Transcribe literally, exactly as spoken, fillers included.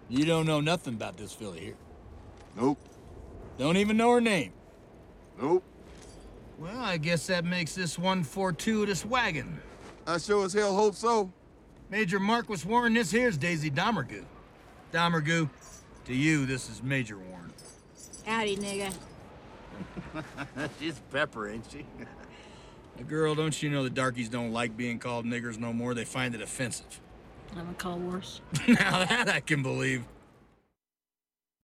You don't know nothing about this fella here. Nope. Don't even know her name. Nope. Well, I guess that makes this one fortuitous wagon. I sure as hell hope so. Major Marquis Warren, this here's Daisy Domergue. Domergue, to you, this is Major Warren. Howdy, nigga. She's Pepper, ain't she? The girl, don't you know the darkies don't like being called niggers no more? They find it offensive. I'm a call worse. Now that I can believe.